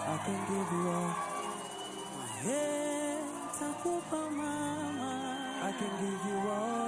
I can give you all. Yeah, takupa mama. I can give you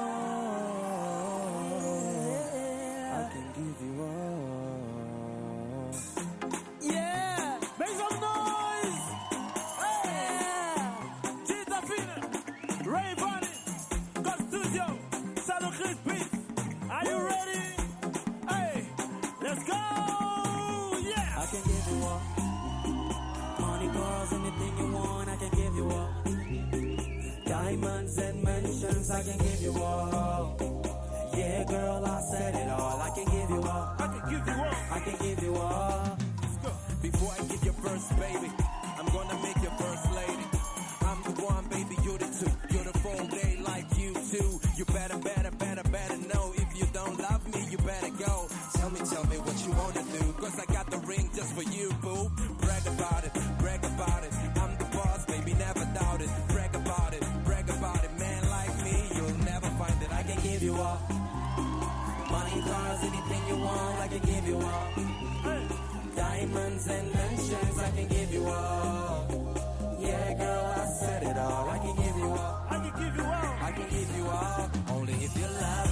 all. I can give you all. Yeah, make some noise. Hey, Tita Fina, Ray Bunny, God Studio, Salo Chris Beats. Are you ready? Hey, let's go. Yeah. I can give you all. Money, cars, anything you want, I can give you all. Diamonds and mansions, I can give you all. Yeah, girl, I said it all. I can give you all. I can give you all. I can give you all. Let's go. Before I get your first baby, I'm gonna make your first lady. I'm the one, baby, you're the two. You're the full day like you too. You better know. If you don't love me, you better go. Tell me what you wanna do. Cause I got the ring just for you, boo. Brag about it. I'm the boss, baby, never doubt it. Brag about it. Man like me, you'll never find it. I can give you all. Money, cars, anything you want, I can give you all. Diamonds and mansions, I can give you all. Yeah, girl, I said it all. I can give you all. I can give you all. I can give you all. Only if you love